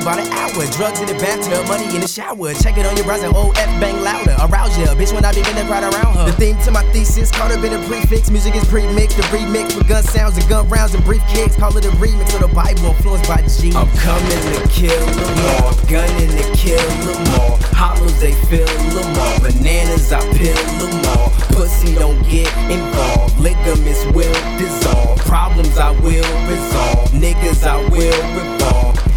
by the hour. Drugs in the bathtub, money in the shower. Check it on your browser, OF bang louder. Arouse ya, bitch, when I begin to crowd around her. The theme to my thesis, caught up in a prefix. Music is pre-mixed, the remix with gun sounds and gun rounds and brief kicks. Call it a remix of the Bible, influenced by G. I'm coming to kill them all, gunning to kill them all. Hollows, they fill them all. Bananas, I peel them all. Pussy don't get involved. Ligaments will dissolve. Problems I will resolve. Niggas I will revolve.